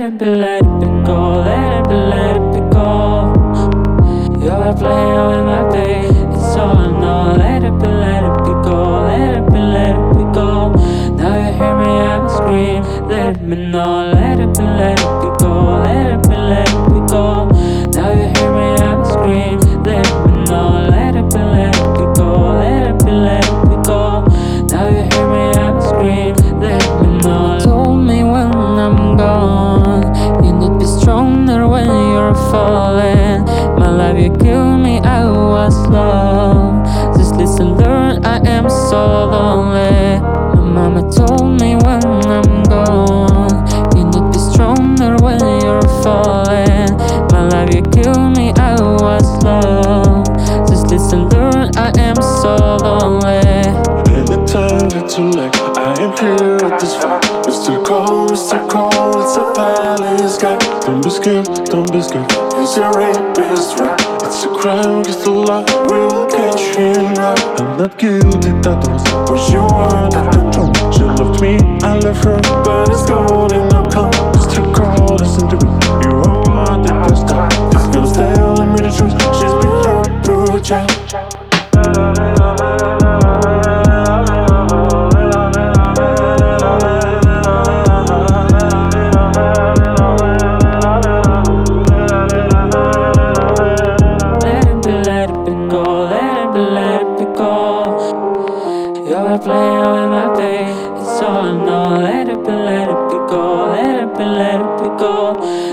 let it be go, let it be go. You're playing with my pain, it's all I know. Let it be go, let it be go. Now you hear me, I'm scream, let me know. Let it be go, let it be go. Now you hear me, I'm scream, let me know. Let it be go, let it be go. Now you hear me, I'm scream, let me know. Told me when I'm gone, you need to be stronger when you're falling. My life, you killed me, I was low. Just listen, learn, I am so lonely. My mama told me when I'm gone, you need to be stronger when you're falling. My life, you killed me, I was low. Just listen, learn, I am so lonely. Anytime it's too late, I am here at this fight. Mr. Cold, it's a valley sky. Don't be scared, it's a rapist rap. It's a crime against the law, we will catch him right. I'm not guilty, that was what she wanted to do. She loved me, I left her, but it's cold in the come. Mr. Cold, listen to me, you are wanted this time. This girl's telling me the truth, she's been hurt through a child. You're playing with my pain, it's all I know. Let it be go, let it be go.